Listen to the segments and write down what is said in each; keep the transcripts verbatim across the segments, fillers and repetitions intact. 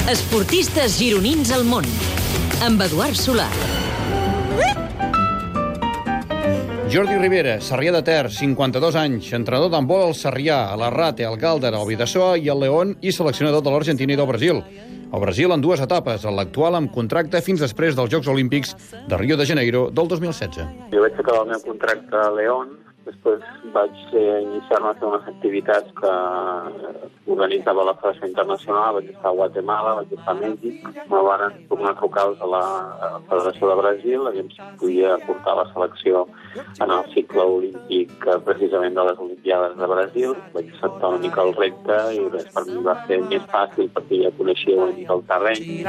Esportistes gironins al món, amb Eduard Solà. Jordi Ribera, Sarrià de Ter, cinquanta-dos anys, entrenador d'handbol al Sarrià, a la Rate, al Gàlder, al Vidasoa i al León i seleccionador de l'Argentina i del Brasil. El Brasil en dues etapes, en l'actual amb contracte fins després dels Jocs Olímpics de Rio de Janeiro del dos mil setze. Jo vaig acabar el meu contracte a León, després vaig iniciar-me a fer unes activitats que organitzava la Federació Internacional, vaig estar a Guatemala, vaig estar a Mèxic, me van tornar a trucar a la Federació de Brasil, aviam si podia portar la selecció en el cicle olímpic precisament de les Olimpiades de Brasil. Vaig acceptar una mica el repte i res, per mi va ser més fàcil perquè ja coneixia una mica el terreny.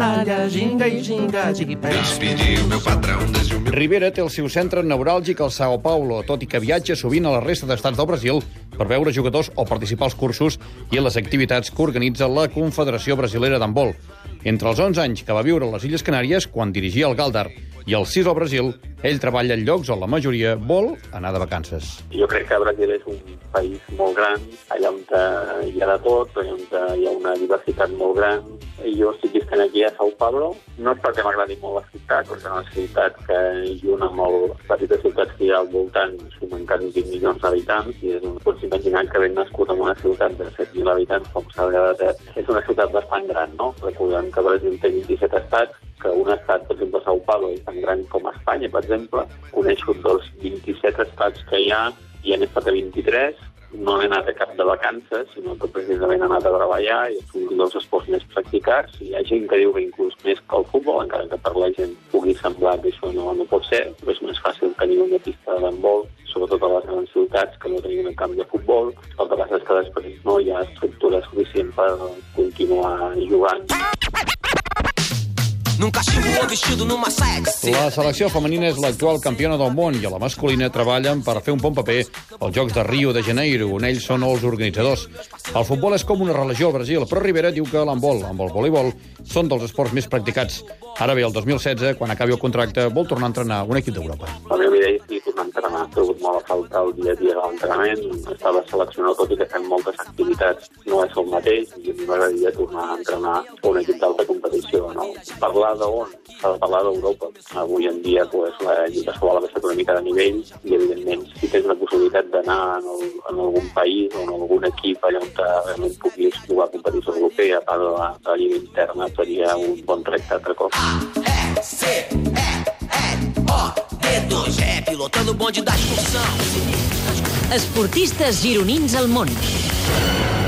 Ribera té el seu centre neuràlgic al Sao Paulo, tot i que viatja sovint a la resta d'estats del Brasil per veure jugadors o participar als cursos i a les activitats que organitza la Confederació Brasilera d'Handbol. Entre els onze anys que va viure a les Illes Canàries, quan dirigia el Gàlder, i els sis al Brasil, ell treballa en llocs on la majoria vol anar de vacances. Jo crec que Brasil és un país molt gran, allà on hi ha de tot, allà on hi ha una diversitat molt gran. Jo estic visquent aquí a Sao Paulo, no és perquè m'agradi molt la ciutat, perquè és una ciutat que junt amb les petites ciutats que hi ha al voltant sumen quasi vint milions d'habitants, i és un, pots imaginar que ben nascut en una ciutat de set mil habitants, com Sarrià de Ter, és una ciutat bastant gran, no? Recordem que Brasil té vint-i-set estats, que un estat, per exemple, Sao Paulo, és tan gran com Espanya, per exemple, coneixo dels vint-i-set estats que hi ha, i han estat a vint-i-tres, no he anat a cap de vacances, sinó que precisament he anat a treballar, i és un dels esports més practicats, i hi ha gent que diu que inclús més que el futbol, encara que per la gent pugui semblar que això no, no pot ser, però és més fàcil tenir una pista d'handbol, sobretot a les grans ciutats, que no tenim un camp de futbol. El que passa és que després no hi ha estructura suficient per continuar jugant. La selecció femenina és l'actual campiona del món i a la masculina treballen per fer un bon paper als Jocs de Rio de Janeiro, on ells són els organitzadors. El futbol és com una religió al Brasil, però Ribera diu que l'handbol amb el voleibol són dels esports més practicats. Ara bé, el dos mil setze, quan acabi el contracte, vol tornar a entrenar un equip d'Europa. La meva idea és tornar a entrenar. He trobat molt a faltar el dia a dia de l'entrenament. Estava seleccionat, tot i que fem moltes activitats. No és el mateix, i a mi m'agradaria tornar a entrenar un equip d'alta competició. No? Parlar d'on? S'ha de parlar d'Europa. Avui en dia pues, la lliga escolar ha estat una mica de nivell, i evidentment si tens la possibilitat d'anar en, el, en algun país o en algun equip allà on realment puguis jugar a competició europea, a part de la, de la lliga interna, seria un bon repte altre cop. Esportistes gironins al món.